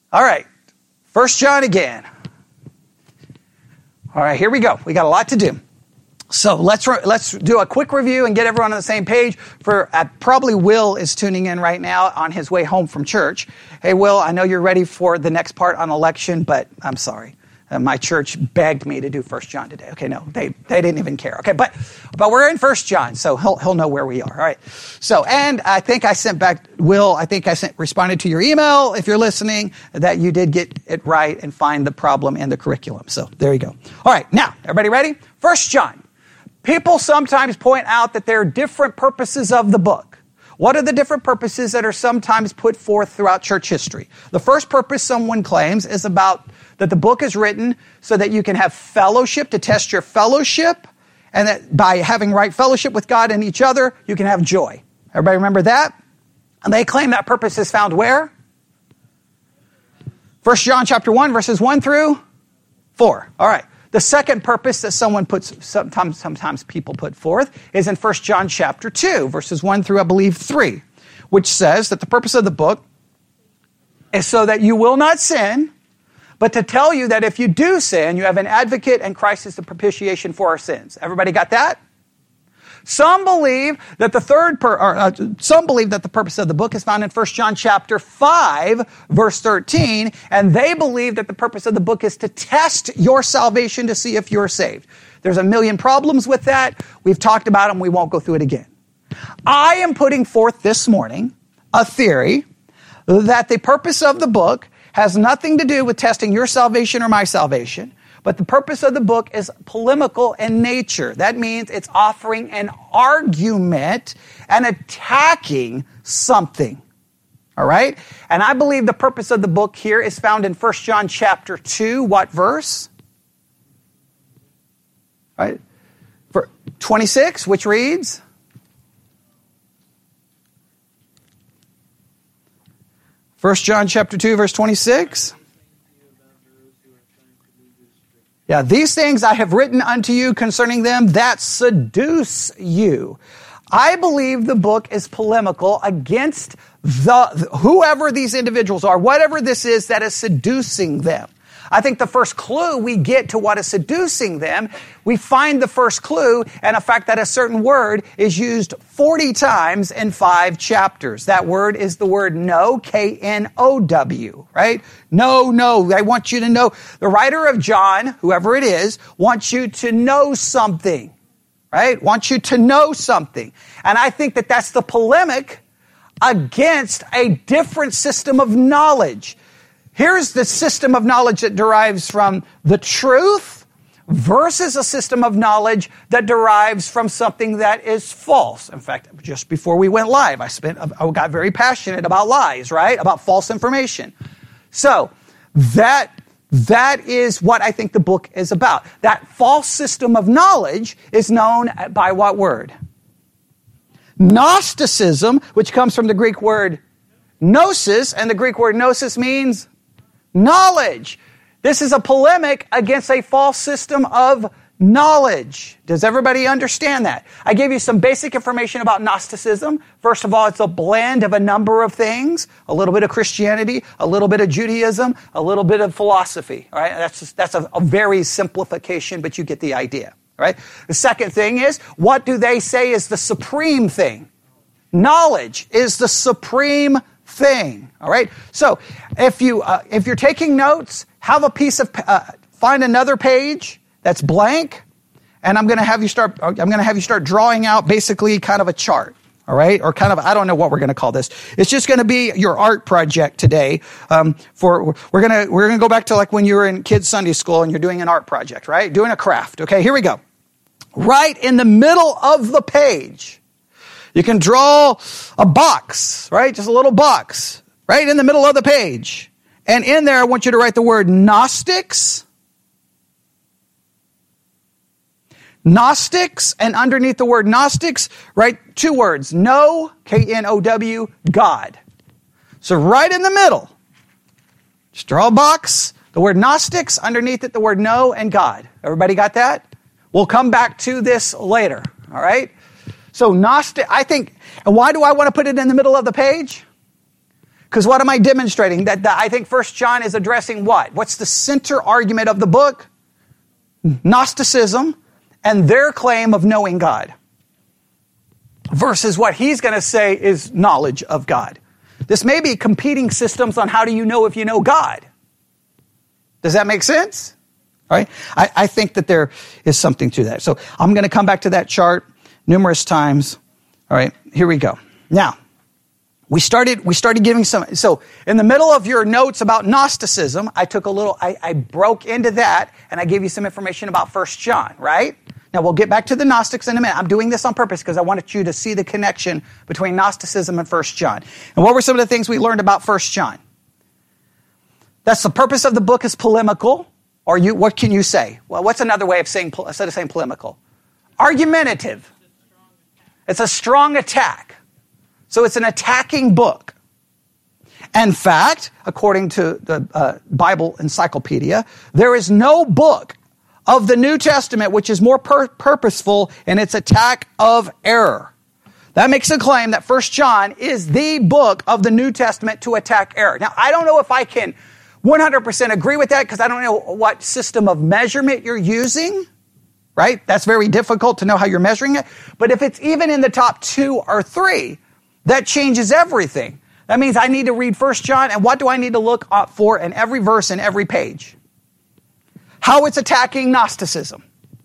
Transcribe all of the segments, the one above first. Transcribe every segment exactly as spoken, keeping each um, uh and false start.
All right. First John again. All right, here we go. We got a lot to do. So let's re- let's do a quick review and get everyone on the same page. For uh, probably Will is tuning in right now on his way home from church. Hey, Will, I know you're ready for the next part on election, but I'm sorry. Uh, my church begged me to do First John today. Okay, no, they they didn't even care. Okay, but but we're in First John, so he'll he'll know where we are. All right. So, and I think I sent back, Will, I think I sent responded to your email, if you're listening, that you did get it right and find the problem in the curriculum. So there you go. All right, now, everybody ready? First John. People sometimes point out that there are different purposes of the book. What are the different purposes that are sometimes put forth throughout church history? The first purpose someone claims is about that the book is written so that you can have fellowship, to test your fellowship, and that by having right fellowship with God and each other, you can have joy. Everybody remember that? And they claim that purpose is found where? First John chapter one, verses one through four. All right. The second purpose that someone puts, sometimes, sometimes people put forth, is in First John chapter two, verses one through, I believe, three, which says that the purpose of the book is so that you will not sin, but to tell you that if you do sin, you have an advocate, and Christ is the propitiation for our sins. Everybody got that? Some believe that the third, per, or, uh, some believe that the purpose of the book is found in First John chapter five, verse thirteen, and they believe that the purpose of the book is to test your salvation to see if you're saved. There's a million problems with that. We've talked about them. We won't go through it again. I am putting forth this morning a theory that the purpose of the book has nothing to do with testing your salvation or my salvation. But the purpose of the book is polemical in nature. That means it's offering an argument and attacking something. All right? And I believe the purpose of the book here is found in First John chapter two. What verse? All right? For twenty-six, which reads? First John chapter two, verse twenty-six. Yeah, these things I have written unto you concerning them that seduce you. I believe the book is polemical against the whoever these individuals are, whatever this is that is seducing them. I think the first clue we get to what is seducing them, we find the first clue in the fact that a certain word is used forty times in five chapters. That word is the word know, K N O W, right? No, no, I want you to know. The writer of John, whoever it is, wants you to know something, right? Wants you to know something. And I think that that's the polemic against a different system of knowledge. Here's the system of knowledge that derives from the truth versus a system of knowledge that derives from something that is false. In fact, just before we went live, I spent, I got very passionate about lies, right? About false information. So that, that is what I think the book is about. That false system of knowledge is known by what word? Gnosticism, which comes from the Greek word gnosis, and the Greek word gnosis means knowledge. This is a polemic against a false system of knowledge. Does everybody understand that? I gave you some basic information about Gnosticism. First of all, it's a blend of a number of things. A little bit of Christianity, a little bit of Judaism, a little bit of philosophy. All right? That's, just, that's a, a very simplification, but you get the idea. All right? The second thing is, what do they say is the supreme thing? Knowledge is the supreme thing. All right. So if you uh, if you're taking notes, have a piece of uh, find another page that's blank, and I'm going to have you start. I'm going to have you start drawing out basically kind of a chart. All right, or kind of I don't know what we're going to call this. It's just going to be your art project today. Um, for we're gonna we're gonna go back to like when you were in kids Sunday school and you're doing an art project, right? Doing a craft. Okay, here we go. Right in the middle of the page. You can draw a box, right? Just a little box, right in the middle of the page. And in there, I want you to write the word Gnostics. Gnostics, and underneath the word Gnostics, write two words. Know, K N O W, God. So right in the middle, just draw a box, the word Gnostics, underneath it the word know and God. Everybody got that? We'll come back to this later, all right? So Gnostic, I think, and why do I want to put it in the middle of the page? Because what am I demonstrating? That, that I think First John is addressing what? What's the center argument of the book? Gnosticism and their claim of knowing God. Versus what he's going to say is knowledge of God. This may be competing systems on how do you know if you know God. Does that make sense? All right. I, I think that there is something to that. So I'm going to come back to that chart numerous times. All right. Here we go. Now, we started, we started giving some, so in the middle of your notes about Gnosticism, I took a little, I, I broke into that and I gave you some information about First John, right? Now we'll get back to the Gnostics in a minute. I'm doing this on purpose because I wanted you to see the connection between Gnosticism and First John. And what were some of the things we learned about First John? That's the purpose of the book is polemical. Or you, what can you say? Well, what's another way of saying, instead of saying polemical? Argumentative. It's a strong attack. So it's an attacking book. In fact, according to the uh, Bible Encyclopedia, there is no book of the New Testament which is more pur- purposeful in its attack of error. That makes a claim that First John is the book of the New Testament to attack error. Now, I don't know if I can one hundred percent agree with that because I don't know what system of measurement you're using, right? That's very difficult to know how you're measuring it. But if it's even in the top two or three, that changes everything. That means I need to read First John, and what do I need to look for in every verse and every page? How it's attacking Gnosticism.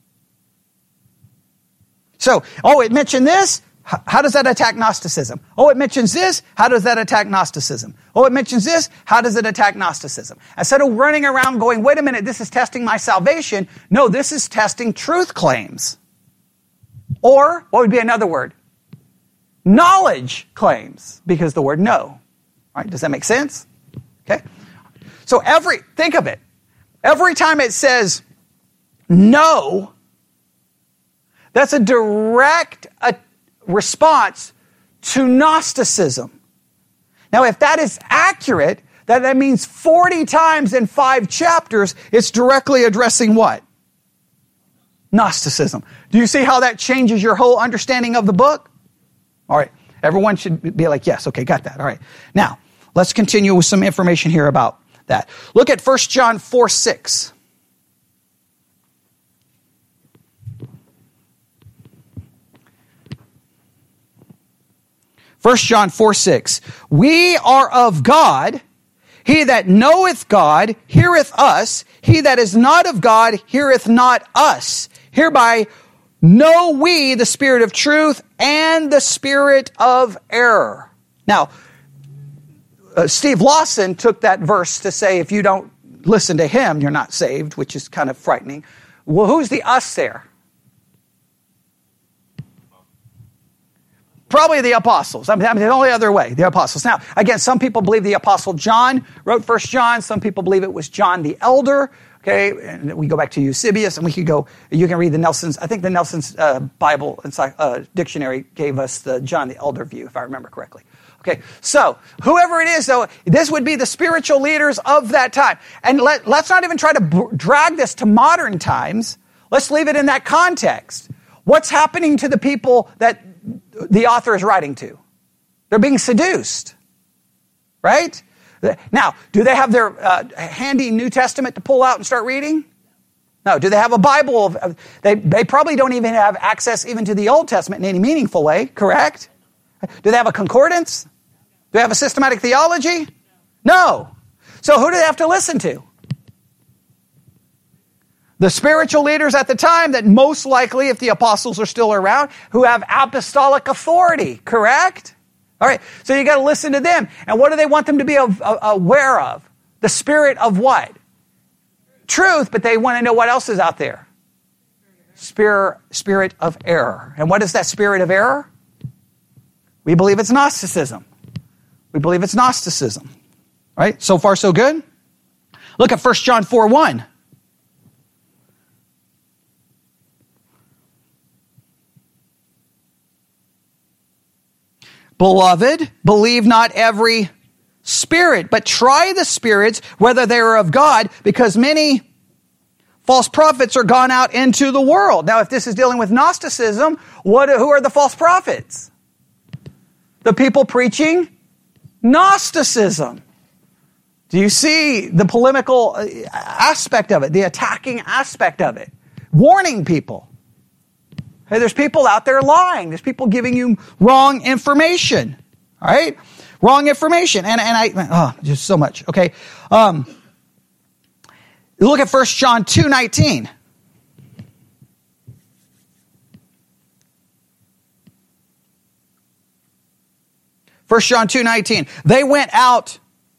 So, oh, it mentioned this. How does that attack Gnosticism? Oh, it mentions this. How does that attack Gnosticism? Oh, it mentions this. How does it attack Gnosticism? Instead of running around going, wait a minute, this is testing my salvation. No, this is testing truth claims. Or, what would be another word? Knowledge claims, because the word know. All right, does that make sense? Okay. So every, think of it. Every time it says no, that's a direct a response to Gnosticism. Now, if that is accurate, that, that means forty times in five chapters, it's directly addressing what? Gnosticism. Do you see how that changes your whole understanding of the book? All right. Everyone should be like, yes, okay, got that. All right. Now, let's continue with some information here about that. Look at First John four six. First John four six. We are of God. He that knoweth God heareth us. He that is not of God heareth not us. Hereby know we the spirit of truth and the spirit of error. Now, uh, Steve Lawson took that verse to say if you don't listen to him, you're not saved, which is kind of frightening. Well, who's the us there? Probably the apostles. I mean, the only other way, the apostles. Now, again, some people believe the apostle John wrote First John. Some people believe it was John the Elder. Okay, and we go back to Eusebius, and we could go, you can read the Nelson's, I think the Nelson's uh, Bible uh, dictionary gave us the John the Elder view, if I remember correctly. Okay, so whoever it is, though, this would be the spiritual leaders of that time. And let, let's not even try to b- drag this to modern times. Let's leave it in that context. What's happening to the people that the author is writing to? They're being seduced, right? Now, do they have their uh, handy New Testament to pull out and start reading? No. Do they have a Bible? Of, of, they, they probably don't even have access even to the Old Testament in any meaningful way, correct? Do they have a concordance? Do they have a systematic theology? No. So who do they have to listen to? The spiritual leaders at the time that most likely, if the apostles are still around, who have apostolic authority, correct? All right, so you got to listen to them. And what do they want them to be aware of? The spirit of what? Truth, but they want to know what else is out there. Spirit, spirit of error. And what is that spirit of error? We believe it's Gnosticism. We believe it's Gnosticism. Right? So far, so good? Look at First John four one. Beloved, believe not every spirit, but try the spirits, whether they are of God, because many false prophets are gone out into the world. Now, if this is dealing with Gnosticism, what, who are the false prophets? The people preaching Gnosticism. Do you see the polemical aspect of it, the attacking aspect of it? Warning people. Hey, there's people out there lying. There's people giving you wrong information. All right? Wrong information. And, and I, oh, just so much. Okay. Um, look at First John two nineteen. First John two nineteen. They went out.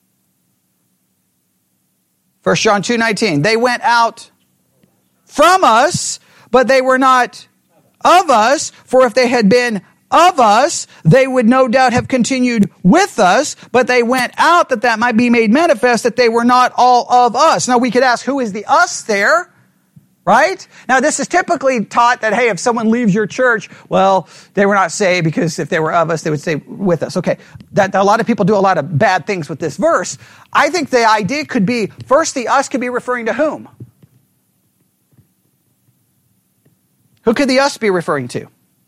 First John two nineteen. They went out from us, but they were not of us. For if they had been of us, they would no doubt have continued with us, but they went out that that might be made manifest that they were not all of us. Now we could ask, who is the us there? Right? Now this is typically taught that, hey, if someone leaves your church, well, they were not saved because if they were of us, they would stay with us. Okay. That, a lot of people do a lot of bad things with this verse. I think the idea could be, first the us could be referring to whom? Who could the us be referring to?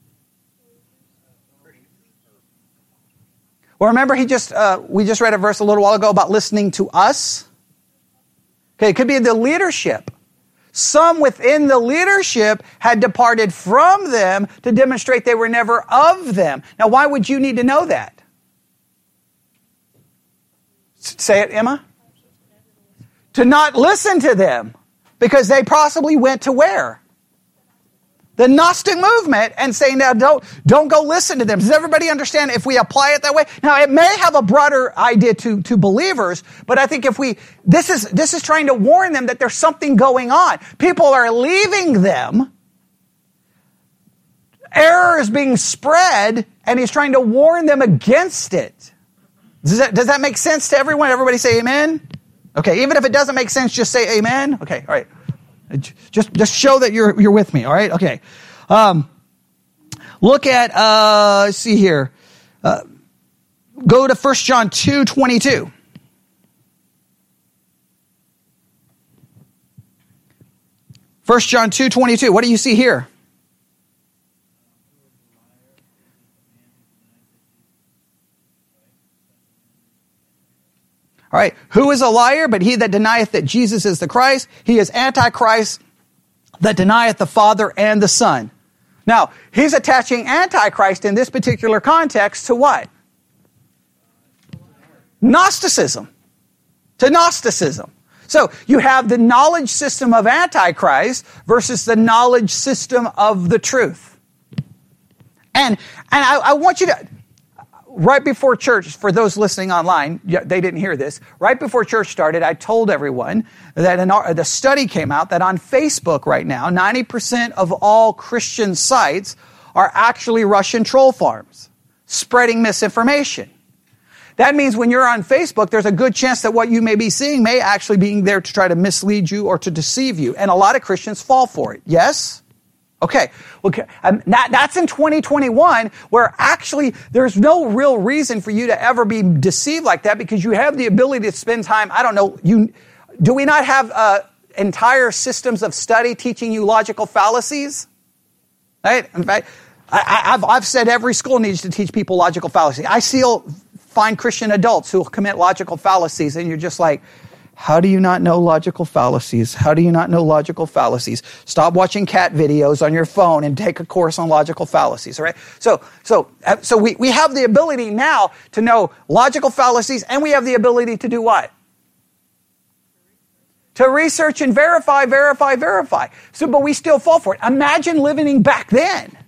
Well, remember he just, uh, we just read a verse a little while ago about listening to us. Okay. It could be the leadership. Some within the leadership had departed from them to demonstrate they were never of them. Now, why would you need to know that? Say it, Emma. To not listen to them. Because they possibly went to where? The Gnostic movement, and saying, now don't, don't go listen to them. Does everybody understand if we apply it that way? Now, it may have a broader idea to, to believers, but I think if we, this is, this is trying to warn them that there's something going on. People are leaving them. Error is being spread, and he's trying to warn them against it. Does that, does that make sense to everyone? Everybody say amen? Okay, even if it doesn't make sense, just say amen. Okay, all right. Just, just show that you're, you're with me. All right. Okay. Um, look at, uh, let's see here. Uh, go to First John two twenty-two. First John two twenty-two. What do you see here? All right, who is a liar? But he that denieth that Jesus is the Christ, he is Antichrist that denieth the Father and the Son. Now, he's attaching Antichrist in this particular context to what? Gnosticism. To Gnosticism. So, you have the knowledge system of Antichrist versus the knowledge system of the truth. And, and I, I want you to... Right before church, for those listening online, they didn't hear this. Right before church started, I told everyone that an, the study came out that on Facebook right now, ninety percent of all Christian sites are actually Russian troll farms, spreading misinformation. That means when you're on Facebook, there's a good chance that what you may be seeing may actually be there to try to mislead you or to deceive you. And a lot of Christians fall for it. Yes? Okay, okay. Um, that, that's in twenty twenty-one, where actually there's no real reason for you to ever be deceived like that, because you have the ability to spend time. I don't know. You do we not have uh, entire systems of study teaching you logical fallacies? Right. In fact, I, I've I've said every school needs to teach people logical fallacies. I still find Christian adults who commit logical fallacies, and you're just like, how do you not know logical fallacies? How do you not know logical fallacies? Stop watching cat videos on your phone and take a course on logical fallacies, all right? So, so, so we, we have the ability now to know logical fallacies, and we have the ability to do what? To research and verify, verify, verify. So, but we still fall for it. Imagine living back then.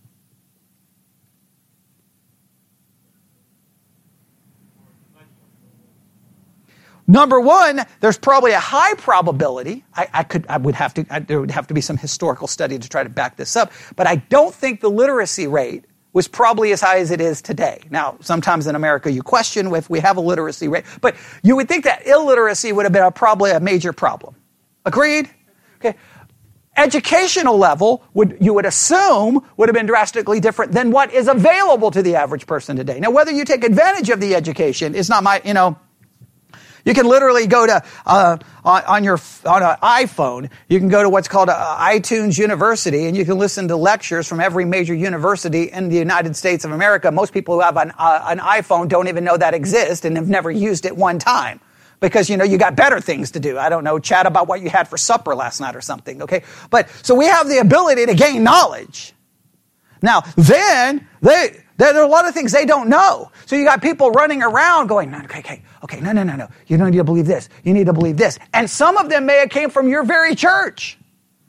Number one, there's probably a high probability. I, I could, I would have to, I, there would have to be some historical study to try to back this up. But I don't think the literacy rate was probably as high as it is today. Now, sometimes in America you question if we have a literacy rate, but you would think that illiteracy would have been a, probably a major problem. Agreed? Okay. Educational level would, you would assume, would have been drastically different than what is available to the average person today. Now, whether you take advantage of the education is not my, you know. You can literally go to, uh, on, on your, on an iPhone, you can go to what's called uh, iTunes University, and you can listen to lectures from every major university in the United States of America. Most people who have an, uh, an iPhone don't even know that exists and have never used it one time. Because, you know, you got better things to do. I don't know, chat about what you had for supper last night or something, okay? But, so we have the ability to gain knowledge. Now, then, they, there are a lot of things they don't know. So you got people running around going, no, okay, okay, okay, no, no, no, no. You don't need to believe this. You need to believe this. And some of them may have came from your very church.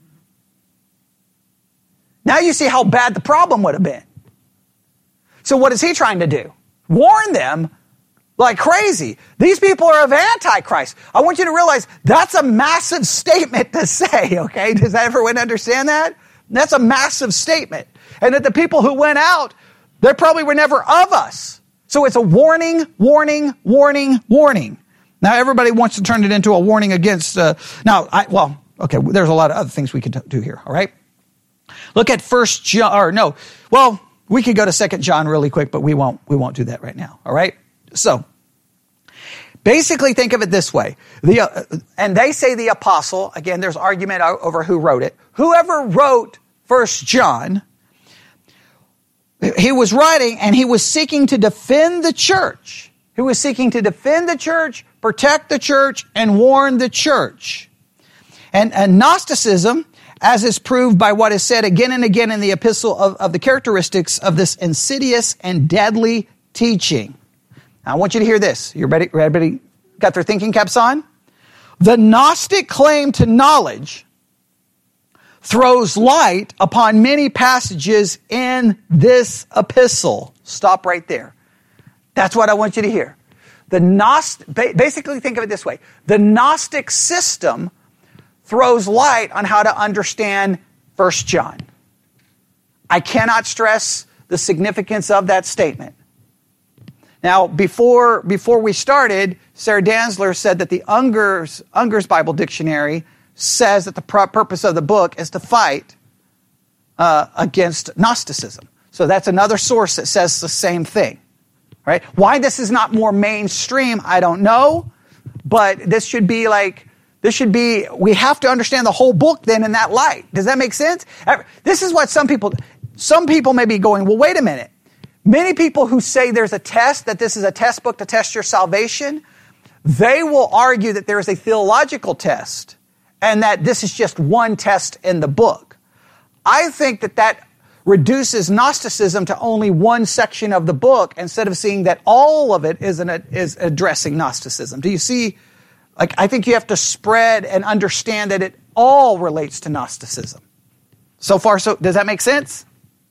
Now you see how bad the problem would have been. So what is he trying to do? Warn them like crazy. These people are of Antichrist. I want you to realize that's a massive statement to say, okay? Does everyone understand that? That's a massive statement. And that the people who went out, they probably were never of us. So it's a warning, warning, warning, warning. Now everybody wants to turn it into a warning against, uh, now, I, well, okay, there's a lot of other things we could do here, all right? Look at First John, or no, well, we could go to Second John really quick, but we won't, we won't do that right now, all right? So, basically think of it this way. The, uh, and they say the apostle, again, there's argument over who wrote it. Whoever wrote First John, he was writing and he was seeking to defend the church. He was seeking to defend the church, protect the church, and warn the church. And, and Gnosticism, as is proved by what is said again and again in the epistle of, of the characteristics of this insidious and deadly teaching. Now, I want you to hear this. You ready? Everybody got their thinking caps on? The Gnostic claim to knowledge throws light upon many passages in this epistle. Stop right there. That's what I want you to hear. The Gnostic, basically think of it this way. The Gnostic system throws light on how to understand First John. I cannot stress the significance of that statement. Now, before, before we started, Sarah Danzler said that the Unger's, Unger's Bible Dictionary says that the purpose of the book is to fight uh, against Gnosticism. So that's another source that says the same thing. Right? Why this is not more mainstream, I don't know. But this should be like, this should be, we have to understand the whole book then in that light. Does that make sense? This is what some people, some people may be going, well, wait a minute. Many people who say there's a test, that this is a test book to test your salvation, they will argue that there is a theological test and that this is just one test in the book. I think that that reduces Gnosticism to only one section of the book instead of seeing that all of it is, an, is addressing Gnosticism. Do you see? Like, I think you have to spread and understand that it all relates to Gnosticism. So far, so does that make sense?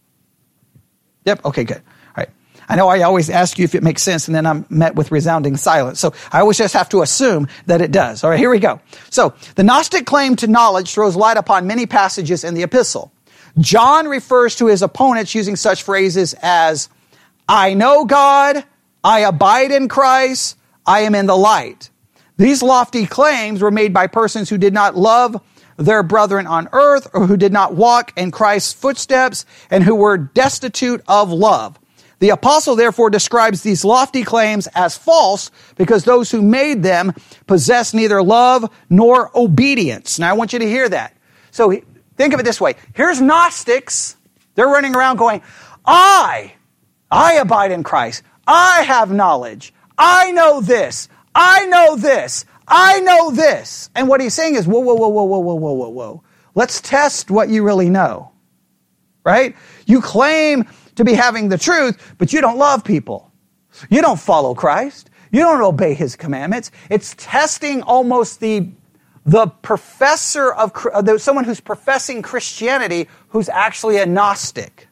Yep. Okay, good. I know I always ask you if it makes sense, and then I'm met with resounding silence. So I always just have to assume that it does. All right, here we go. So the Gnostic claim to knowledge throws light upon many passages in the epistle. John refers to his opponents using such phrases as, I know God, I abide in Christ, I am in the light. These lofty claims were made by persons who did not love their brethren on earth, or who did not walk in Christ's footsteps, and who were destitute of love. The apostle therefore describes these lofty claims as false because those who made them possess neither love nor obedience. Now I want you to hear that. So think of it this way. Here's Gnostics. They're running around going, I, I abide in Christ. I have knowledge. I know this. I know this. I know this. And what he's saying is, whoa, whoa, whoa, whoa, whoa, whoa, whoa, whoa, whoa. Let's test what you really know. Right? You claim to be having the truth, but you don't love people. You don't follow Christ. You don't obey his commandments. It's testing almost the, the professor of, uh, someone who's professing Christianity who's actually a Gnostic.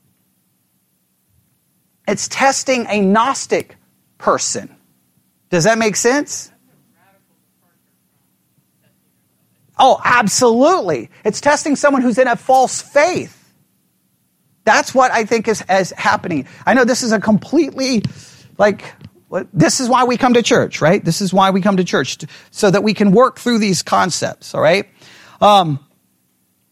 It's testing a Gnostic person. Does that make sense? Oh, absolutely. It's testing someone who's in a false faith. That's what I think is, is happening. I know this is a completely, like, this is why we come to church, right? This is why we come to church, to, so that we can work through these concepts, all right? Um,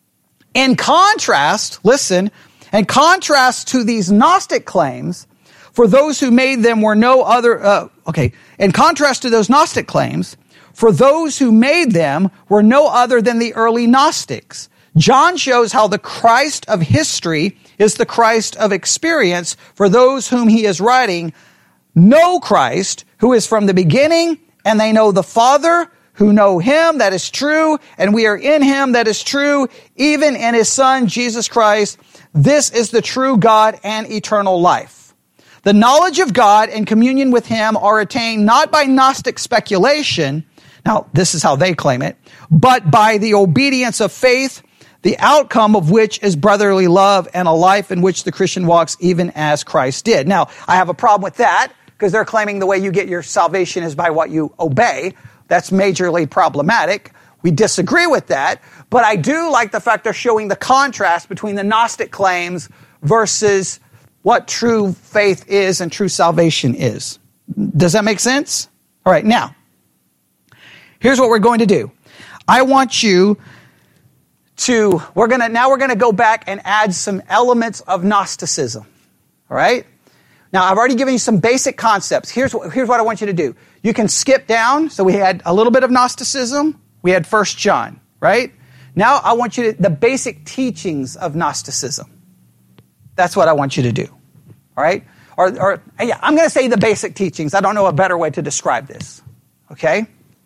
in contrast, listen, in contrast to these Gnostic claims, for those who made them were no other, uh, okay, in contrast to those Gnostic claims, for those who made them were no other than the early Gnostics. John shows how the Christ of history is the Christ of experience for those whom he is writing, know Christ, who is from the beginning, and they know the Father, who know him, that is true, and we are in him, that is true, even in his Son, Jesus Christ. This is the true God and eternal life. The knowledge of God and communion with him are attained not by Gnostic speculation, now this is how they claim it, but by the obedience of faith, the outcome of which is brotherly love and a life in which the Christian walks even as Christ did. Now, I have a problem with that because they're claiming the way you get your salvation is by what you obey. That's majorly problematic. We disagree with that, but I do like the fact they're showing the contrast between the Gnostic claims versus what true faith is and true salvation is. Does that make sense? All right, now, here's what we're going to do. I want you to, we're going to, now we're going to go back and add some elements of Gnosticism. All right? Now, I've already given you some basic concepts. Here's what, here's what I want you to do. You can skip down. So we had a little bit of Gnosticism. We had First John, right? Now I want you to, the basic teachings of Gnosticism. That's what I want you to do. All right? Or, or yeah, I'm going to say the basic teachings. I don't know a better way to describe this. Okay?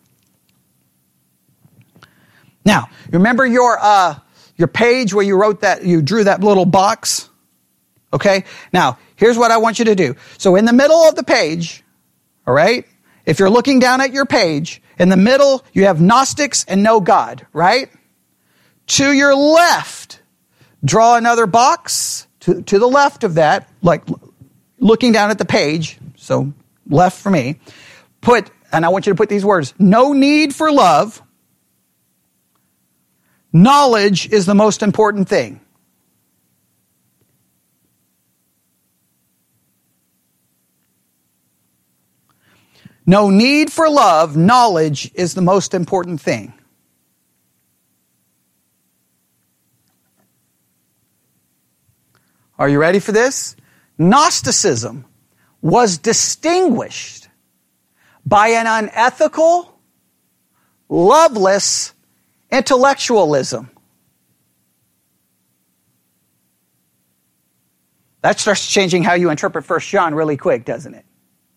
Now, remember your uh, your page where you wrote that, you drew that little box? Okay? Now, here's what I want you to do. So in the middle of the page, all right, if you're looking down at your page, in the middle, you have Gnostics and no God, right? To your left, draw another box. To, to the left of that, like looking down at the page, so left for me, put, and I want you to put these words, no need for love. Knowledge is the most important thing. No need for love. Knowledge is the most important thing. Are you ready for this? Gnosticism was distinguished by an unethical, loveless intellectualism. That starts changing how you interpret First John really quick, doesn't it?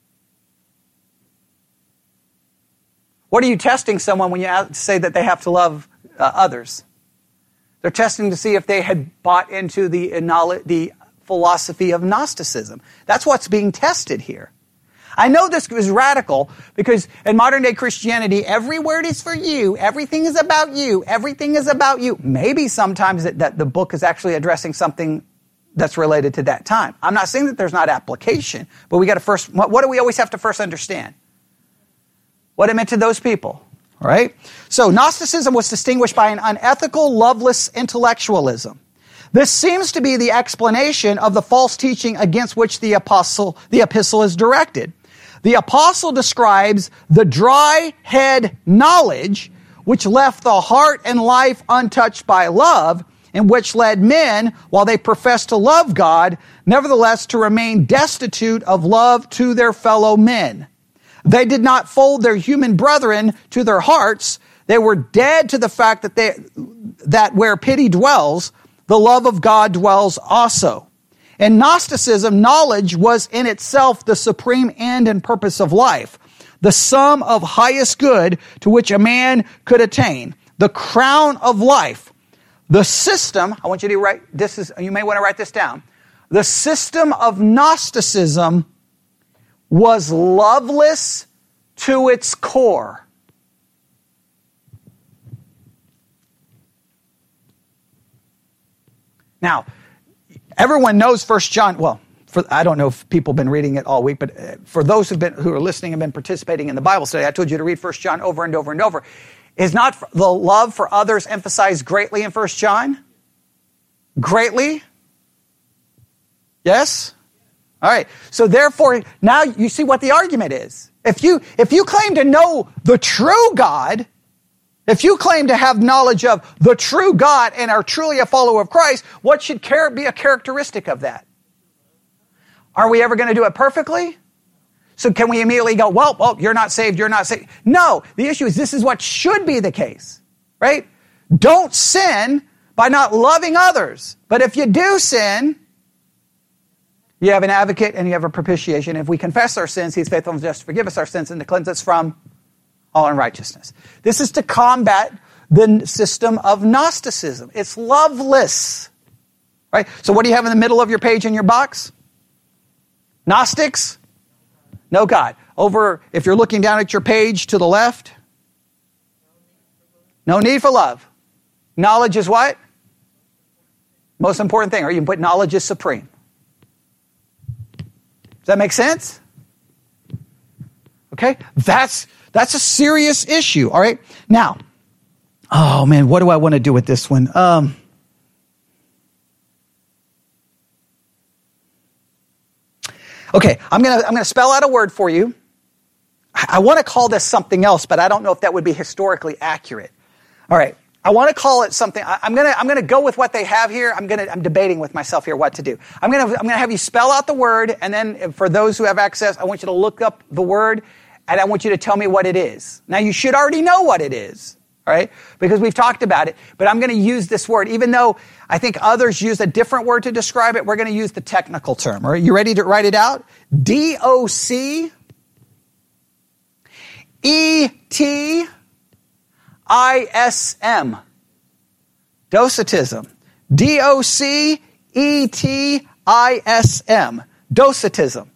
What are you testing someone when you say that they have to love uh, others? They're testing to see if they had bought into the, the philosophy of Gnosticism. That's what's being tested here. I know this is radical because in modern day Christianity, every word is for you. Everything is about you. Everything is about you. Maybe sometimes it, that the book is actually addressing something that's related to that time. I'm not saying that there's not application, but we got to first, what, what do we always have to first understand? What it meant to those people. All right? So Gnosticism was distinguished by an unethical, loveless intellectualism. This seems to be the explanation of the false teaching against which the apostle, the epistle is directed. The apostle describes the dry head knowledge which left the heart and life untouched by love, and which led men, while they professed to love God, nevertheless to remain destitute of love to their fellow men. They did not fold their human brethren to their hearts. They were dead to the fact that they, that where pity dwells, the love of God dwells also. In Gnosticism, knowledge was in itself the supreme end and purpose of life, the sum of highest good to which a man could attain, the crown of life. The system, I want you to write, this is, you may want to write this down. The system of Gnosticism was loveless to its core. Now, everyone knows First John, well, for, I don't know if people have been reading it all week, but for those who've been, who are listening and been participating in the Bible study, I told you to read First John over and over and over. Is not the love for others emphasized greatly in First John? Greatly? Yes? All right. So therefore, now you see what the argument is. If you, if you claim to know the true God, if you claim to have knowledge of the true God and are truly a follower of Christ, what should be a characteristic of that? Are we ever going to do it perfectly? So can we immediately go, well, well, you're not saved, you're not saved? No, the issue is this is what should be the case, right? Don't sin by not loving others. But if you do sin, you have an advocate and you have a propitiation. If we confess our sins, he's faithful and just to forgive us our sins and to cleanse us from all unrighteousness. This is to combat the system of Gnosticism. It's loveless, right? So what do you have in the middle of your page in your box? Gnostics? No God. Over, if you're looking down at your page to the left, no need for love. Knowledge is what? Most important thing. Or you can put knowledge is supreme. Does that make sense? Okay? That's, that's a serious issue, all right? Now, oh man, what do I want to do with this one? Um... Okay, I'm gonna I'm gonna spell out a word for you. I, I want to call this something else, but I don't know if that would be historically accurate. All right, I want to call it something. I, I'm gonna I'm gonna go with what they have here. I'm gonna I'm debating with myself here what to do. I'm gonna I'm gonna have you spell out the word, and then for those who have access, I want you to look up the word, and I want you to tell me what it is. Now you should already know what it is. All right, because we've talked about it, but I'm going to use this word, even though I think others use a different word to describe it. We're going to use the technical term. All right, you ready to write it out? D O C E T I S M. Docetism. D O C E T I S M. Docetism.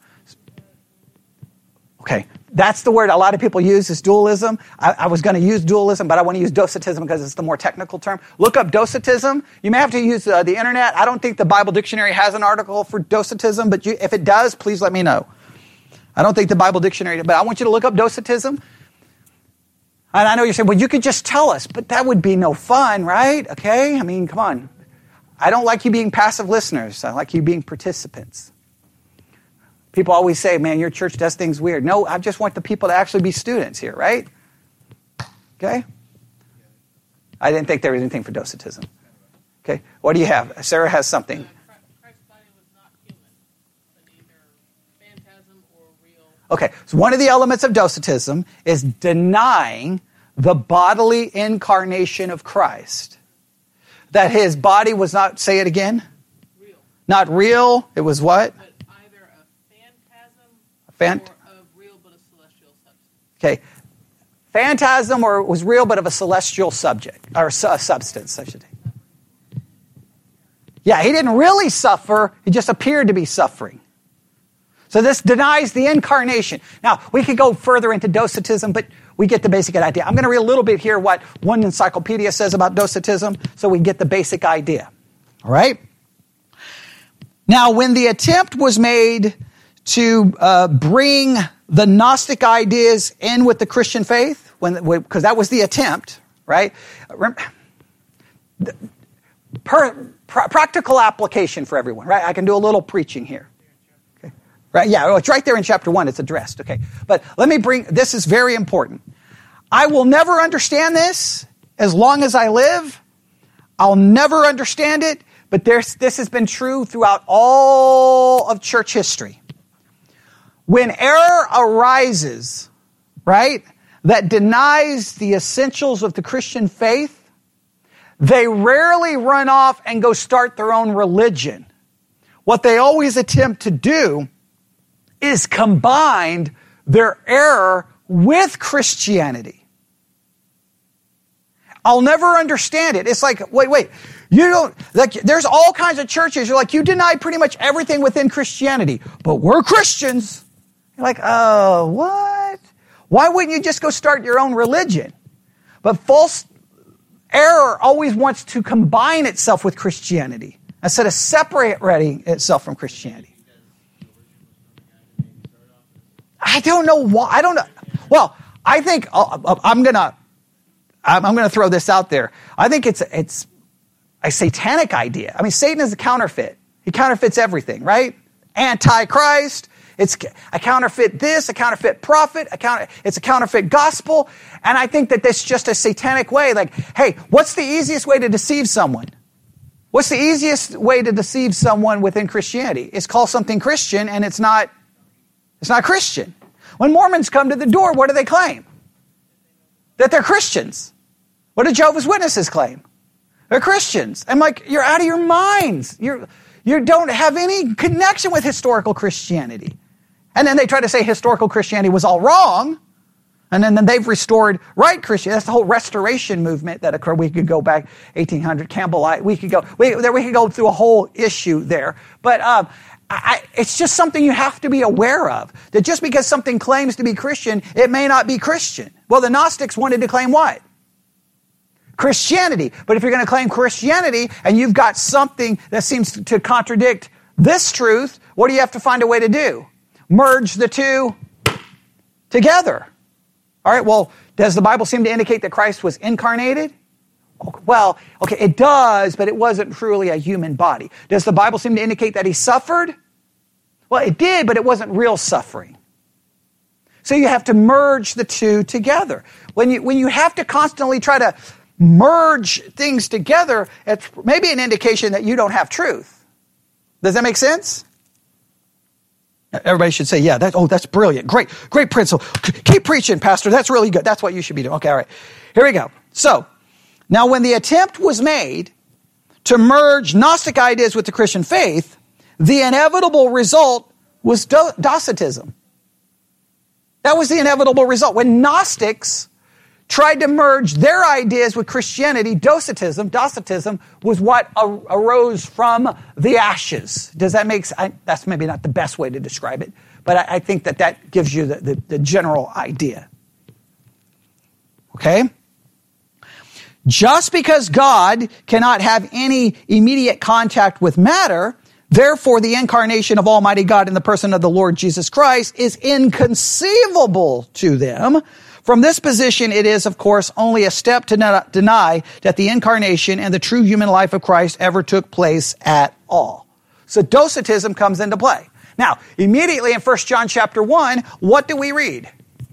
Okay. That's the word a lot of people use is dualism. I, I was going to use dualism, but I want to use docetism because it's the more technical term. Look up docetism. You may have to use uh, the internet. I don't think the Bible Dictionary has an article for docetism, but you, if it does, please let me know. I don't think the Bible Dictionary, but I want you to look up docetism. And I know you're saying, well, you could just tell us, but that would be no fun, right? Okay? I mean, come on. I don't like you being passive listeners. I like you being participants. People always say, man, your church does things weird. No, I just want the people to actually be students here, right? Okay? I didn't think there was anything for docetism. Okay, what do you have? Sarah has something. Christ's body was not human, but either phantasm or real. Okay, so one of the elements of docetism is denying the bodily incarnation of Christ. That his body was not, say it again? Real. Not real, it was what? But either a phantasm Phant- or a real but a celestial substance. Okay. Phantasm or was real but of a celestial subject, or su- substance, I should say. Yeah, he didn't really suffer, he just appeared to be suffering. So this denies the incarnation. Now, we could go further into docetism, but we get the basic idea. I'm going to read a little bit here what one encyclopedia says about docetism so we get the basic idea. All right? Now, when the attempt was made to uh, bring the Gnostic ideas in with the Christian faith, when because that was the attempt, right? Per, pr- practical application for everyone, right? I can do a little preaching here. Okay. Right? Yeah, well, it's right there in chapter one. It's addressed. Okay. But let me bring, this is very important. I will never understand this as long as I live. I'll never understand it, but there's, this has been true throughout all of church history. When error arises, right, that denies the essentials of the Christian faith, they rarely run off and go start their own religion. What they always attempt to do is combine their error with Christianity. I'll never understand it. It's like, wait, wait, you don't, like, there's all kinds of churches. You're like, you deny pretty much everything within Christianity, but we're Christians. You're like, oh, what? Why wouldn't you just go start your own religion? But false error always wants to combine itself with Christianity instead of separating itself from Christianity. I don't know why. I don't know. Well, I think uh, I'm gonna I'm gonna throw this out there. I think it's it's a satanic idea. I mean, Satan is a counterfeit. He counterfeits everything, right? Antichrist. It's a counterfeit this, a counterfeit prophet, a counter, it's a counterfeit gospel. And I think that that's just a satanic way. Like, hey, what's the easiest way to deceive someone? What's the easiest way to deceive someone within Christianity? It's call something Christian and it's not, it's not Christian. When Mormons come to the door, what do they claim? That they're Christians. What do Jehovah's Witnesses claim? They're Christians. I'm like, you're out of your minds. You're, you don't have any connection with historical Christianity. And then they try to say historical Christianity was all wrong. And then, then they've restored right Christianity. That's the whole restoration movement that occurred. We could go back eighteen hundred, Campbellite. We could go, we, there, we could go through a whole issue there. But um, I, it's just something you have to be aware of. That just because something claims to be Christian, it may not be Christian. Well, the Gnostics wanted to claim what? Christianity. But if you're going to claim Christianity and you've got something that seems to contradict this truth, what do you have to find a way to do? Merge the two together. All right, well, does the Bible seem to indicate that Christ was incarnated? Well, okay, it does, but it wasn't truly a human body. Does the Bible seem to indicate that he suffered? Well, it did, but it wasn't real suffering. So you have to merge the two together. When you, when you have to constantly try to merge things together, it's maybe an indication that you don't have truth. Does that make sense? Everybody should say, yeah, that, oh, that's brilliant. Great, great principle. Keep preaching, Pastor. That's really good. That's what you should be doing. Okay, all right. Here we go. So, now when the attempt was made to merge Gnostic ideas with the Christian faith, the inevitable result was Do- Docetism. That was the inevitable result. When Gnostics tried to merge their ideas with Christianity, Docetism, Docetism was what ar- arose from the ashes. Does that make sense? That's maybe not the best way to describe it, but I, I think that that gives you the, the, the general idea. Okay? Just because God cannot have any immediate contact with matter, therefore the incarnation of Almighty God in the person of the Lord Jesus Christ is inconceivable to them. From this position, it is, of course, only a step to not deny that the incarnation and the true human life of Christ ever took place at all. So Docetism comes into play. Now, immediately in First John chapter one, what do we read?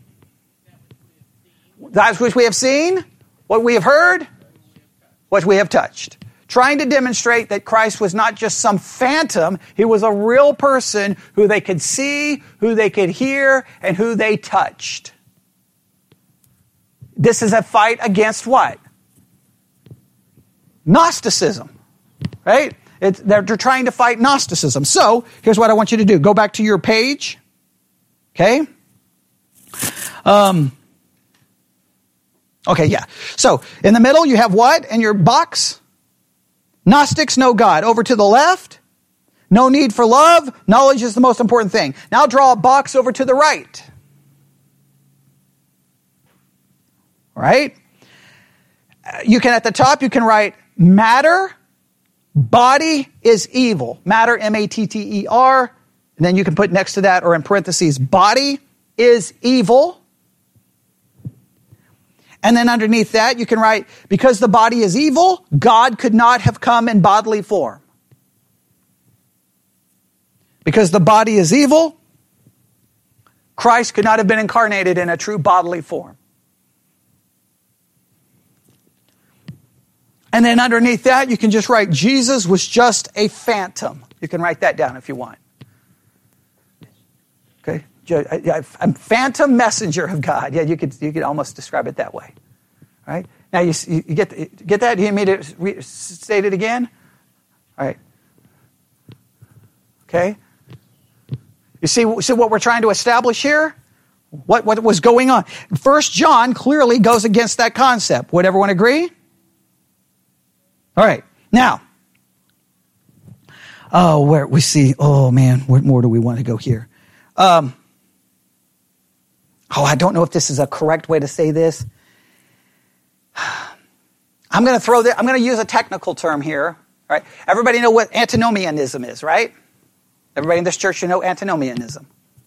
That which we have seen, what we have heard, what we have touched. Trying to demonstrate that Christ was not just some phantom, he was a real person who they could see, who they could hear, and who they touched. This is a fight against what? Gnosticism, right? It's, they're, they're trying to fight Gnosticism. So, here's what I want you to do. Go back to your page, okay? Um, okay, yeah. So, in the middle, you have what in your box? Gnostics know God. Over to the left, no need for love. Knowledge is the most important thing. Now draw a box over to the right. Right? You can, at the top, you can write matter, body is evil. Matter, M A T T E R. And then you can put next to that, or in parentheses, body is evil. And then underneath that, you can write, because the body is evil, God could not have come in bodily form. Because the body is evil, Christ could not have been incarnated in a true bodily form. And then underneath that, you can just write, Jesus was just a phantom. You can write that down if you want. Okay? I'm phantom messenger of God. Yeah, you could you could almost describe it that way. All right? Now, you, you get, you get that? Do you need me to re- state it again? All right. Okay? You see, see what we're trying to establish here? What, what was going on? First John clearly goes against that concept. Would everyone agree? All right. Now, oh, where we see, oh man, where more do we want to go here? Um, oh, I don't know if this is a correct way to say this. I'm going to throw that, I'm going to use a technical term here. Right? Everybody know what antinomianism is, right? Everybody in this church should know antinomianism.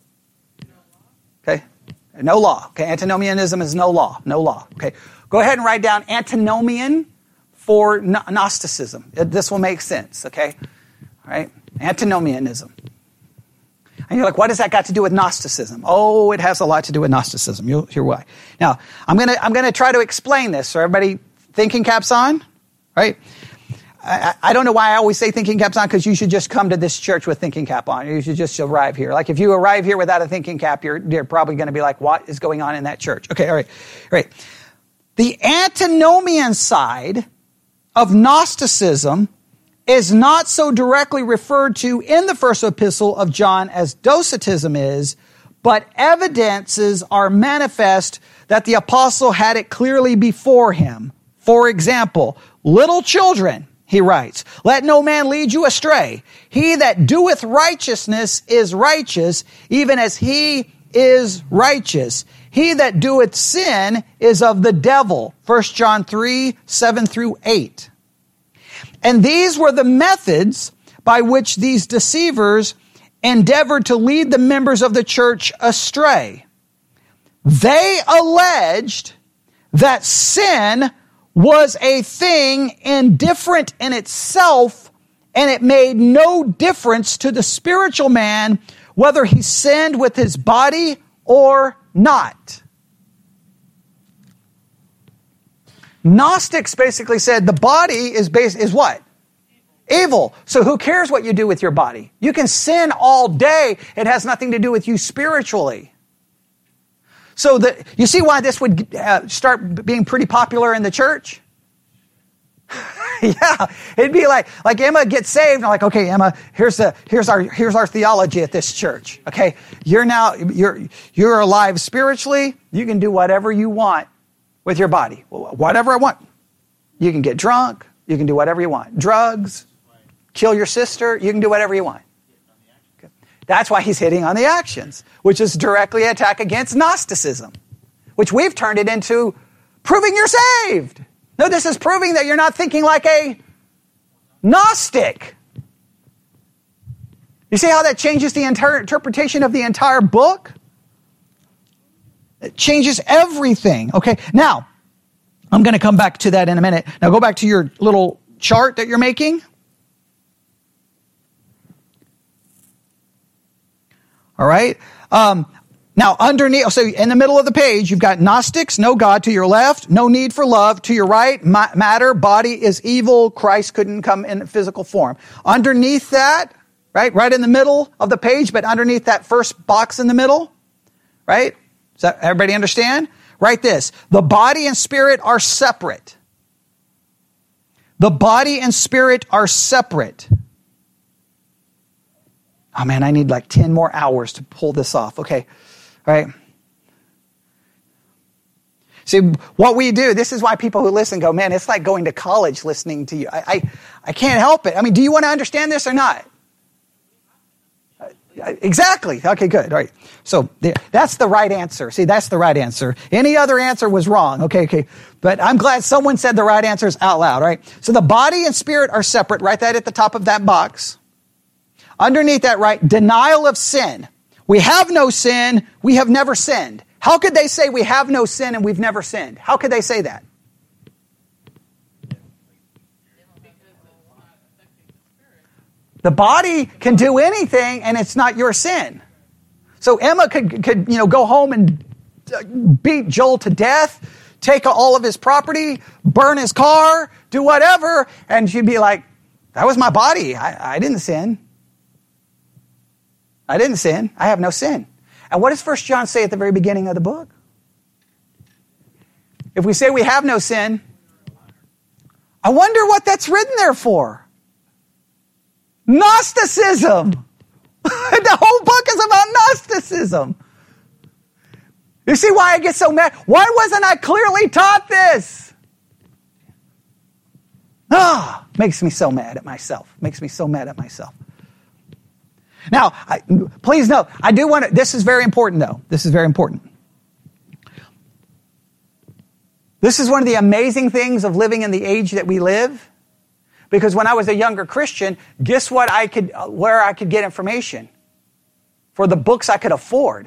Okay? No law. Okay, antinomianism is no law. No law. Okay. Go ahead and write down antinomian for Gnosticism. This will make sense, okay? All right? Antinomianism. And you're like, what does that got to do with Gnosticism? Oh, it has a lot to do with Gnosticism. You'll hear why. Now, I'm going to I'm going to try to explain this. So everybody thinking caps on? Right? I, I don't know why I always say thinking cap's on, because you should just come to this church with thinking cap on. You should just arrive here. Like if you arrive here without a thinking cap, you're, you're probably going to be like, what is going on in that church? Okay, all right, all right. The antinomian side of Gnosticism is not so directly referred to in the first epistle of John as Docetism is, but evidences are manifest that the apostle had it clearly before him. For example, little children, he writes, let no man lead you astray. He that doeth righteousness is righteous, even as he is righteous. He that doeth sin is of the devil. First John three, seven through eight. And these were the methods by which these deceivers endeavored to lead the members of the church astray. They alleged that sin was a thing indifferent in itself, and it made no difference to the spiritual man whether he sinned with his body or not. Gnostics basically said the body is base is what? Evil. So who cares what you do with your body? You can sin all day. It has nothing to do with you spiritually. So the, you see why this would uh, start being pretty popular in the church? Yeah, it'd be like like Emma gets saved. And I'm like, okay, Emma, here's the here's our here's our theology at this church. Okay, you're now you're you're alive spiritually. You can do whatever you want with your body, whatever I want. You can get drunk. You can do whatever you want. Drugs, kill your sister. You can do whatever you want. Okay. That's why he's hitting on the actions, which is directly an attack against Gnosticism, which we've turned it into proving you're saved. No, this is proving that you're not thinking like a Gnostic. You see how that changes the entire interpretation of the entire book? It changes everything. Okay, now, I'm going to come back to that in a minute. Now go back to your little chart that you're making. All right. Um, now underneath, so in the middle of the page, you've got Gnostics, no God to your left, no need for love to your right, ma- matter, body is evil, Christ couldn't come in physical form. Underneath that, right, right in the middle of the page, but underneath that first box in the middle, right? Does that, everybody understand? Write this. The body and spirit are separate. The body and spirit are separate. Oh man, I need like ten more hours to pull this off. Okay. All right. See, what we do, this is why people who listen go, man, it's like going to college listening to you. I, I, I can't help it. I mean, do you want to understand this or not? Exactly. Okay, good. All right. So that's the right answer. See, that's the right answer. Any other answer was wrong. Okay, okay. But I'm glad someone said the right answers out loud, right? So the body and spirit are separate. Write that at the top of that box. Underneath that, right, denial of sin. We have no sin. We have never sinned. How could they say we have no sin and we've never sinned? How could they say that? The body can do anything, and it's not your sin. So Emma could, could, you know, go home and beat Joel to death, take all of his property, burn his car, do whatever, and she'd be like, "That was my body. I, I didn't sin. I didn't sin. I have no sin." And what does First John say at the very beginning of the book? If we say we have no sin, I wonder what that's written there for. Gnosticism. The whole book is about Gnosticism. You see why I get so mad? Why wasn't I clearly taught this? Ah, makes me so mad at myself. Makes me so mad at myself. Now, I, please note, I do want to, this is very important though. This is very important. This is one of the amazing things of living in the age that we live. Because when I was a younger Christian, guess what I could, where I could get information? For the books I could afford.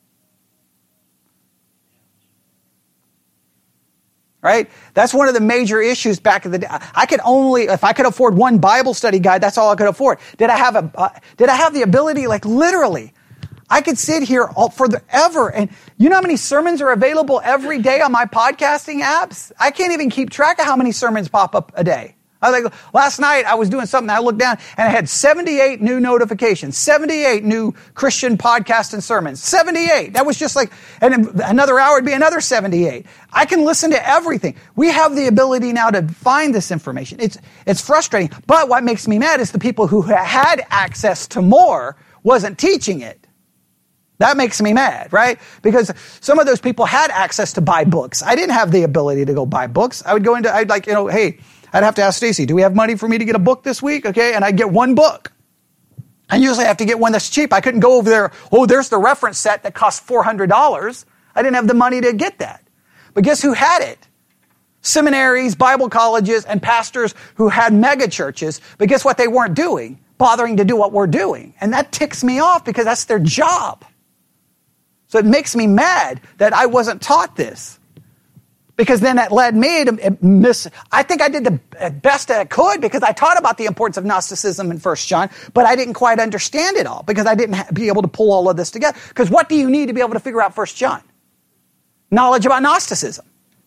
Right? That's one of the major issues back in the day. I could only, if I could afford one Bible study guide, that's all I could afford. Did I have a, uh, did I have the ability, like literally, I could sit here all forever. And you know how many sermons are available every day on my podcasting apps? I can't even keep track of how many sermons pop up a day. I was like, last night I was doing something, I looked down and I had seventy-eight new notifications, seventy-eight new Christian podcasts and sermons, seventy-eight. That was just like, and in another hour would be another seventy-eight. I can listen to everything. We have the ability now to find this information. It's, it's frustrating. But what makes me mad is the people who had access to more wasn't teaching it. That makes me mad, right? Because some of those people had access to buy books. I didn't have the ability to go buy books. I would go into, I'd like, you know, hey, I'd have to ask Stacy, do we have money for me to get a book this week? Okay, and I'd get one book. I usually have to get one that's cheap. I couldn't go over there, oh, there's the reference set that costs four hundred dollars. I didn't have the money to get that. But guess who had it? Seminaries, Bible colleges, and pastors who had mega churches. But guess what they weren't doing? Bothering to do what we're doing. And that ticks me off because that's their job. So it makes me mad that I wasn't taught this. Because then that led me to miss, I think I did the best that I could because I taught about the importance of Gnosticism in First John, but I didn't quite understand it all because I didn't ha- be able to pull all of this together. Because what do you need to be able to figure out First John? Knowledge about Gnosticism.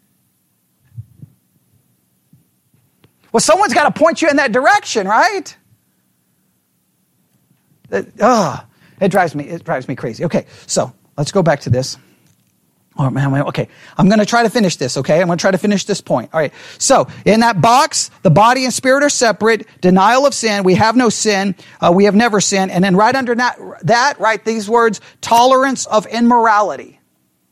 Well, someone's got to point you in that direction, right? That, oh, it drives me, it drives me crazy. Okay, so let's go back to this. Oh, man, okay, I'm going to try to finish this, okay? I'm going to try to finish this point. All right, so in that box, the body and spirit are separate, denial of sin, we have no sin, uh, we have never sinned, and then right under that, that, write these words, tolerance of immorality.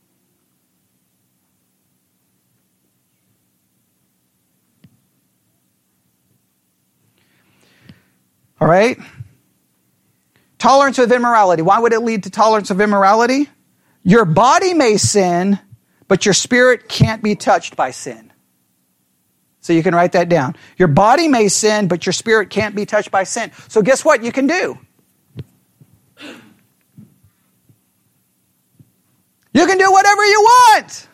All right? Tolerance of immorality. Why would it lead to tolerance of immorality? Your body may sin, but your spirit can't be touched by sin. So you can write that down. Your body may sin, but your spirit can't be touched by sin. So guess what you can do? You can do whatever you want.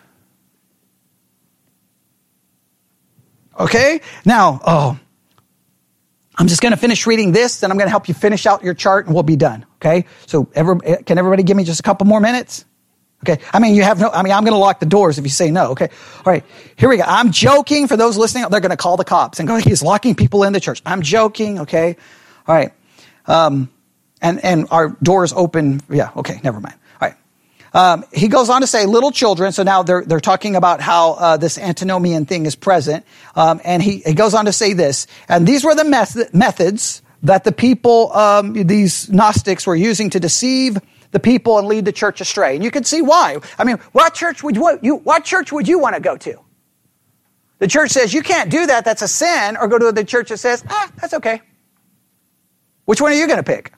Okay? Now, oh, I'm just going to finish reading this, then I'm going to help you finish out your chart, and we'll be done. Okay? So every, can everybody give me just a couple more minutes? Okay. I mean, you have no, I mean, I'm going to lock the doors if you say no. Okay. All right. Here we go. I'm joking. For those listening, they're going to call the cops and go, he's locking people in the church. I'm joking. Okay. All right. Um, and, and our doors open. Yeah. Okay. Never mind. All right. Um, he goes on to say little children. So now they're, they're talking about how, uh, this antinomian thing is present. Um, and he, he goes on to say this, and these were the method, methods that the people, um, these Gnostics were using to deceive the people and lead the church astray. And you can see why. I mean, what church would you, you what church would you want to go to? The church says you can't do that, that's a sin, or go to the church that says, ah, that's okay. Which one are you going to pick?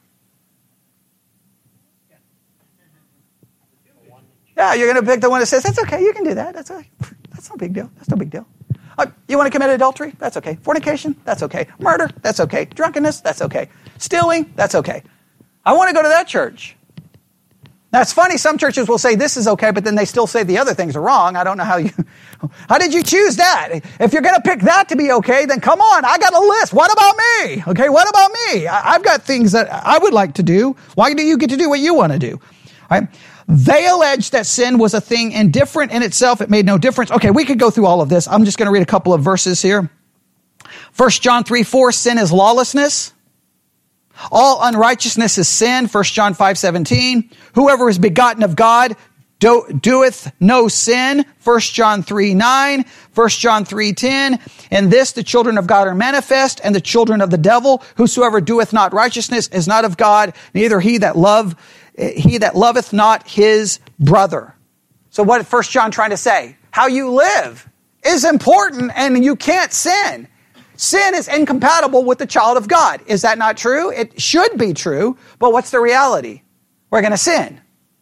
Yeah, you're going to pick the one that says, that's okay, you can do that. That's okay. That's no big deal. That's no big deal. Uh, you want to commit adultery? That's okay. Fornication? That's okay. Murder? That's okay. Drunkenness? That's okay. Stealing? That's okay. I want to go to that church. Now, it's funny, some churches will say this is okay, but then they still say the other things are wrong. I don't know how you, how did you choose that? If you're going to pick that to be okay, then come on, I got a list. What about me? Okay, what about me? I've got things that I would like to do. Why do you get to do what you want to do? All right. They alleged that sin was a thing indifferent in itself. It made no difference. Okay, we could go through all of this. I'm just going to read a couple of verses here. First John three four, sin is lawlessness. All unrighteousness is sin, First John five seventeen. Whoever is begotten of God do, doeth no sin, First John three nine. First John three ten. In this the children of God are manifest, and the children of the devil. Whosoever doeth not righteousness is not of God, neither he that love he that loveth not his brother. So what is First John trying to say? How you live is important, and you can't sin. Sin is incompatible with the child of God. Is that not true? It should be true, but what's the reality? We're going to sin.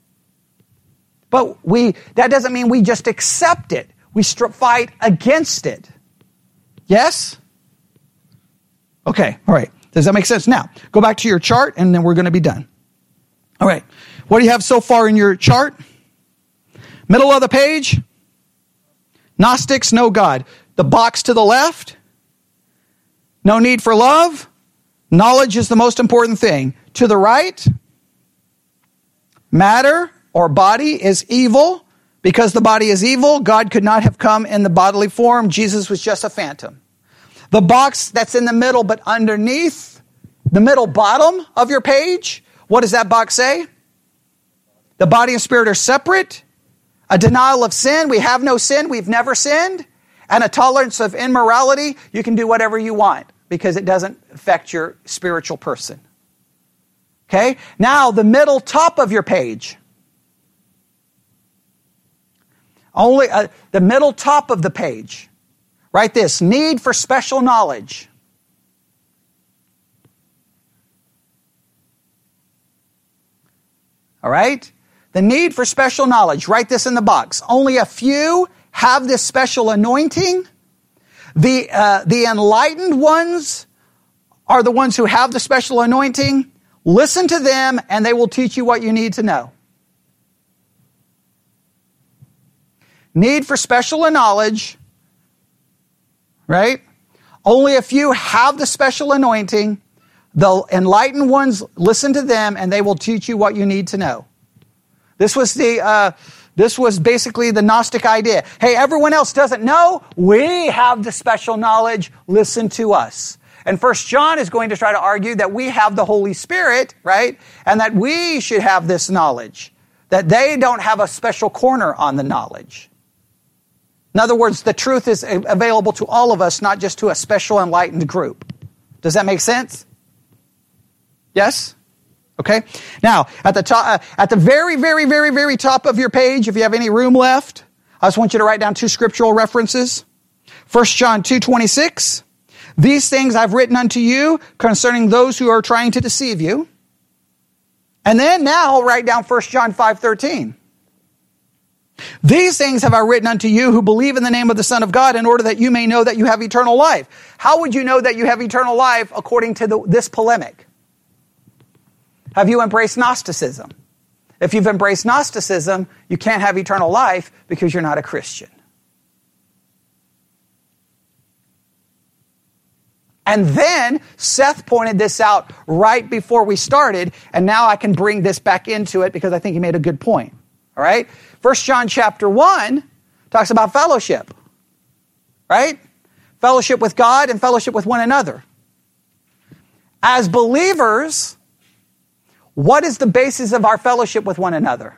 But we that doesn't mean we just accept it. We fight against it. Yes? Okay, all right. Does that make sense? Now, go back to your chart, and then we're going to be done. All right. What do you have so far in your chart? Middle of the page? Gnostics, no God. The box to the left? No need for love. Knowledge is the most important thing. To the right, matter or body is evil. Because the body is evil, God could not have come in the bodily form. Jesus was just a phantom. The box that's in the middle, but underneath the middle bottom of your page, what does that box say? The body and spirit are separate. A denial of sin. We have no sin. We've never sinned. And a tolerance of immorality. You can do whatever you want because it doesn't affect your spiritual person. Okay? Now, the middle top of your page. Only uh, the middle top of the page. Write this. Need for special knowledge. All right? The need for special knowledge. Write this in the box. Only a few have this special anointing. The, uh, the enlightened ones are the ones who have the special anointing. Listen to them and they will teach you what you need to know. Need for special knowledge. Right? Only a few have the special anointing. The enlightened ones, listen to them and they will teach you what you need to know. This was the, uh, this was basically the Gnostic idea. Hey, everyone else doesn't know. We have the special knowledge. Listen to us. And First John is going to try to argue that we have the Holy Spirit, right? And that we should have this knowledge. That they don't have a special corner on the knowledge. In other words, the truth is available to all of us, not just to a special enlightened group. Does that make sense? Yes? Okay. Now, at the top, uh, at the very, very, very, very top of your page, if you have any room left, I just want you to write down two scriptural references. First John two twenty-six. These things I've written unto you concerning those who are trying to deceive you. And then now write down First John five thirteen. These things have I written unto you who believe in the name of the Son of God in order that you may know that you have eternal life. How would you know that you have eternal life according to the, this polemic? Have you embraced Gnosticism? If you've embraced Gnosticism, you can't have eternal life because you're not a Christian. And then Seth pointed this out right before we started, and now I can bring this back into it because I think he made a good point. All right? First John chapter one talks about fellowship. Right? Fellowship with God and fellowship with one another. As believers, what is the basis of our fellowship with one another?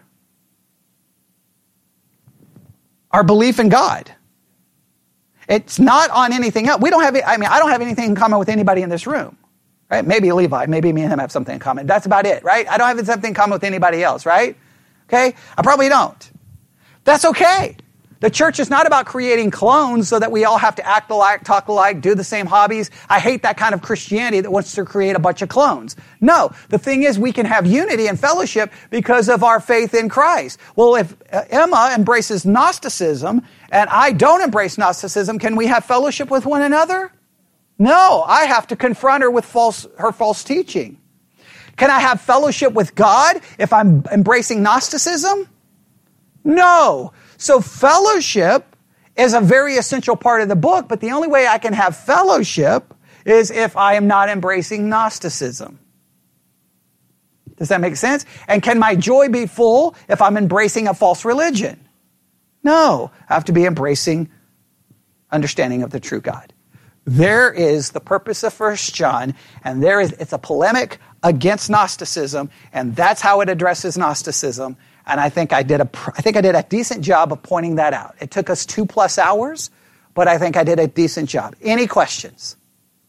Our belief in God. It's not on anything else. We don't have, I mean, I don't have anything in common with anybody in this room. Right? Maybe Levi, maybe me and him have something in common. That's about it, right? I don't have something in common with anybody else, right? Okay? I probably don't. That's okay. The church is not about creating clones so that we all have to act alike, talk alike, do the same hobbies. I hate that kind of Christianity that wants to create a bunch of clones. No, the thing is we can have unity and fellowship because of our faith in Christ. Well, if Emma embraces Gnosticism and I don't embrace Gnosticism, can we have fellowship with one another? No, I have to confront her with false, her false teaching. Can I have fellowship with God if I'm embracing Gnosticism? No. So fellowship is a very essential part of the book, but the only way I can have fellowship is if I am not embracing Gnosticism. Does that make sense? And can my joy be full if I'm embracing a false religion? No. I have to be embracing understanding of the true God. There is the purpose of First John, and there is it's a polemic against Gnosticism, and that's how it addresses Gnosticism. And I think I did a, I think I did a decent job of pointing that out. It took us two plus hours, but I think I did a decent job. Any questions?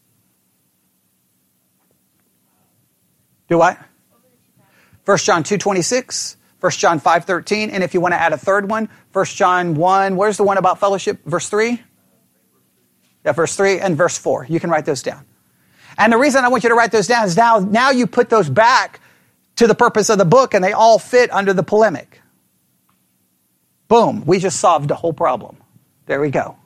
Do I? First John two twenty-six, First John five thirteen, and if you want to add a third one, First John one, where's the one about fellowship? Verse three? Yeah, verse three and verse four. You can write those down. And the reason I want you to write those down is now, now you put those back to the purpose of the book, and they all fit under the polemic. Boom. We just solved the whole problem. There we go.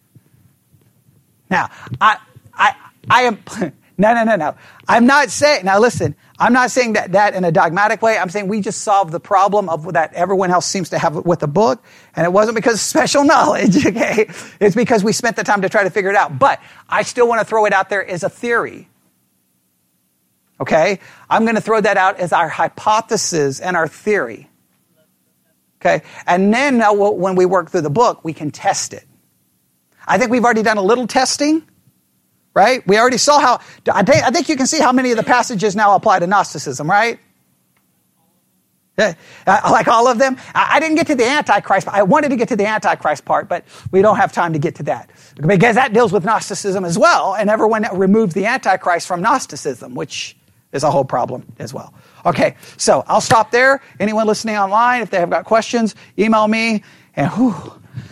Now, I, I, I am, no, no, no, no. I'm not saying, now listen, I'm not saying that, that in a dogmatic way. I'm saying we just solved the problem of that everyone else seems to have with the book, and it wasn't because of special knowledge, okay? It's because we spent the time to try to figure it out. But I still want to throw it out there as a theory. Okay? I'm going to throw that out as our hypothesis and our theory. Okay? And then uh, when we work through the book, we can test it. I think we've already done a little testing. right? We already saw how, I think, I think you can see how many of the passages now apply to Gnosticism, right? Yeah, like all of them. I didn't get to the Antichrist. I wanted to get to the Antichrist part, but we don't have time to get to that. Because that deals with Gnosticism as well, and everyone removed the Antichrist from Gnosticism, which is a whole problem as well. Okay, so I'll stop there. Anyone listening online, if they have got questions, email me, and whew,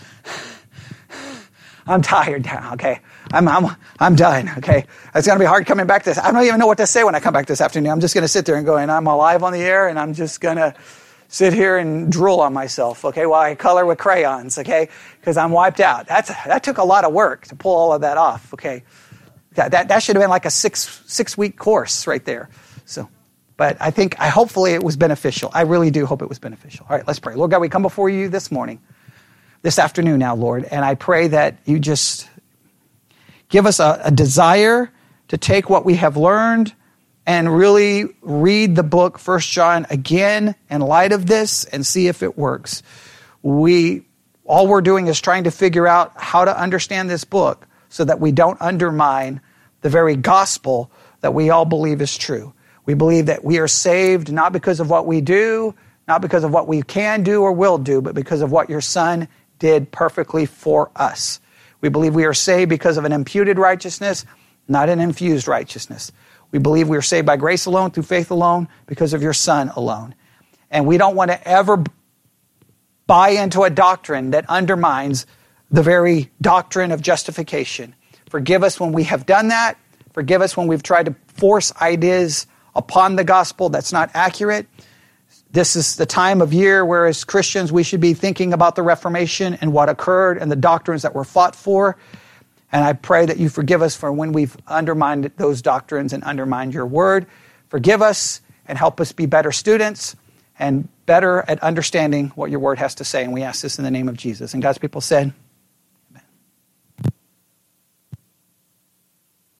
I'm tired now, okay? I'm I'm I'm done, okay? It's going to be hard coming back to this. I don't even know what to say when I come back this afternoon. I'm just going to sit there and go, and I'm alive on the air, and I'm just going to sit here and drool on myself, okay, while I color with crayons, okay? Because I'm wiped out. That's That took a lot of work to pull all of that off, okay? That that, that should have been like a six, six-week course right there. So, but I think, I hopefully it was beneficial. I really do hope it was beneficial. All right, let's pray. Lord God, we come before you this morning, this afternoon now, Lord, and I pray that you just give us a, a desire to take what we have learned and really read the book First John again in light of this and see if it works. We all we're doing is trying to figure out how to understand this book so that we don't undermine the very gospel that we all believe is true. We believe that we are saved not because of what we do, not because of what we can do or will do, but because of what your Son did perfectly for us. We believe we are saved because of an imputed righteousness, not an infused righteousness. We believe we are saved by grace alone, through faith alone, because of your Son alone. And we don't want to ever buy into a doctrine that undermines the very doctrine of justification. Forgive us when we have done that. Forgive us when we've tried to force ideas upon the gospel that's not accurate. This is the time of year where as Christians we should be thinking about the Reformation and what occurred and the doctrines that were fought for. And I pray that you forgive us for when we've undermined those doctrines and undermined your word. Forgive us and help us be better students and better at understanding what your word has to say. And we ask this in the name of Jesus. And God's people said,